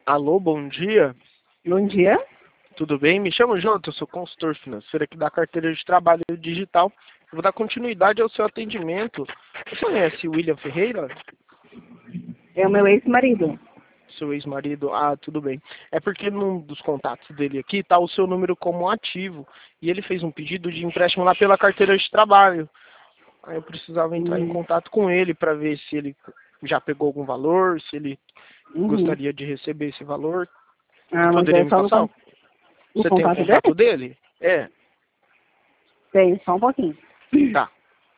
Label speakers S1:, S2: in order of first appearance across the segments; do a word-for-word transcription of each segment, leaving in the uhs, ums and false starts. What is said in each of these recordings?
S1: Alô, bom dia.
S2: Bom dia.
S1: Tudo bem? Me chamo Jonathan, eu sou consultor financeiro aqui da carteira de trabalho digital. Eu vou dar continuidade ao seu atendimento. Você conhece o William Ferreira?
S2: É o meu ex-marido.
S1: Seu ex-marido? Ah, tudo bem. É porque num dos contatos dele aqui está o seu número como ativo. E ele fez um pedido de empréstimo lá pela carteira de trabalho. Aí eu precisava entrar em
S2: Uhum.
S1: contato com ele para ver se ele já pegou algum valor, se ele
S2: Uhum.
S1: gostaria de receber esse valor. Você
S2: Ah, mas
S1: poderia
S2: é
S1: me
S2: só no,
S1: passar?
S2: con- no
S1: Você tem o
S2: contato dele?
S1: contato dele? É,
S2: Tem, só um pouquinho.
S1: tá.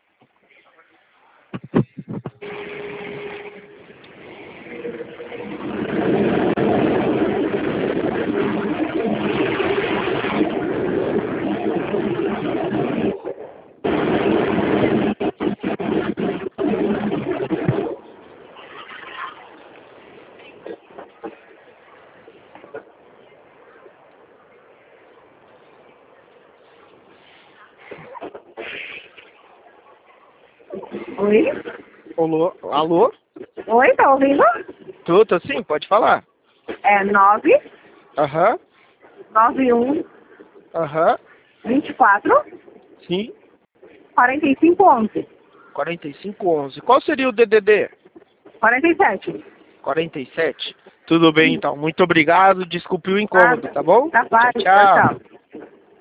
S2: Oi?
S1: Alô? Alô?
S2: Oi, tá ouvindo?
S1: Tudo sim? Pode falar.
S2: É nove
S1: Aham,
S2: nove um
S1: aham,
S2: vinte e quatro
S1: sim.
S2: quarenta e cinco onze.
S1: quarenta e cinco onze. Qual seria o D D D?
S2: quarenta e sete.
S1: quarenta e sete? Tudo bem então. Muito obrigado. Desculpe o incômodo,
S2: Nada.
S1: tá bom?
S2: Tá,
S1: Tchau,
S2: paz. Tchau,
S1: tchau.
S2: tchau.